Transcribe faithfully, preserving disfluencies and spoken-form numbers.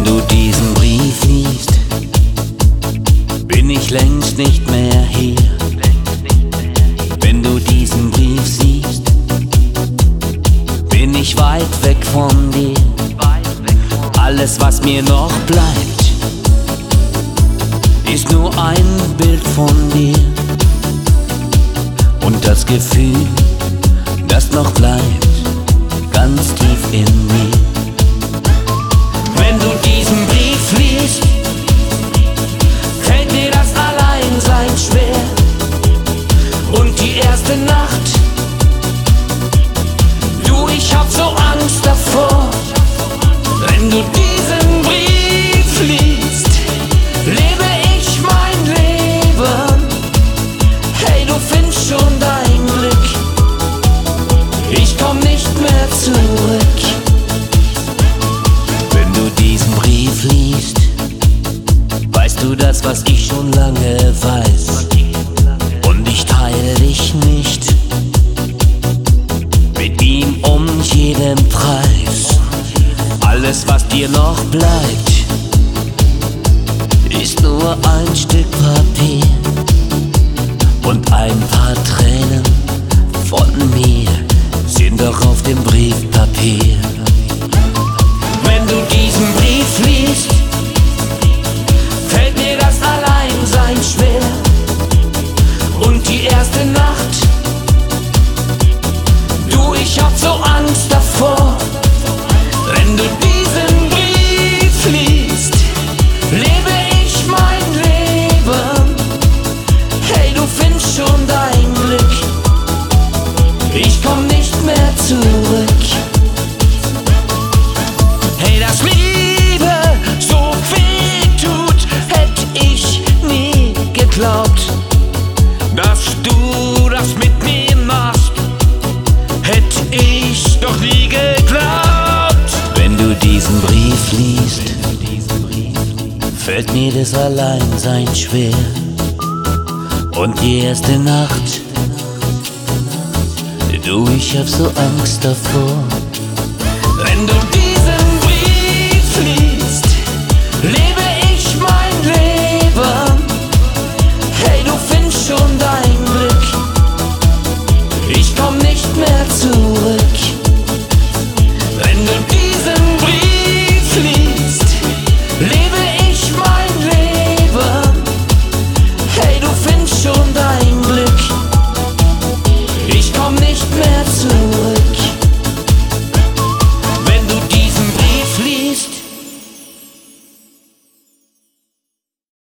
du diesen Brief liest, bin ich längst nicht mehr hier. Wenn du diesen Brief siehst, bin ich weit weg von dir. Alles, was mir noch bleibt, ist nur ein Bild von dir. Und das Gefühl, das noch bleibt, ganz tief in mir. Wenn du diesen Brief liest, fällt mir das Alleinsein schwer. Und die erste Nacht, du, ich hab so Angst davor. Wenn du diesen Brief liest, lebe ich mein Leben. Hey, du findest schon dein Glück, ich komm nicht mehr zurück. Wenn du diesen Brief liest, weißt du das, was ich schon lange weiß. Und ich teile dich nicht mit ihm um jeden Preis. Alles, was dir noch bleibt, ist nur ein Stück Papier und ein paar Tränen von mir sind doch auf dem Briefpapier. Wenn du diesen Brief liest, fällt mir das Alleinsein schwer. Und die erste Nacht, du, ich hab so Angst davor. Wenn du diesen Brief liest, lebe ich mein Leben. Hey, du findest schon dein Glück, ich komm nicht mehr zurück. Hey, dass Liebe so weh tut, hätt ich nie geglaubt. Dass du das mit mir machst, hätt ich doch nie geglaubt. Wenn du diesen Brief liest, fällt mir das Alleinsein schwer. Und die erste Nacht, du, ich hab so Angst davor.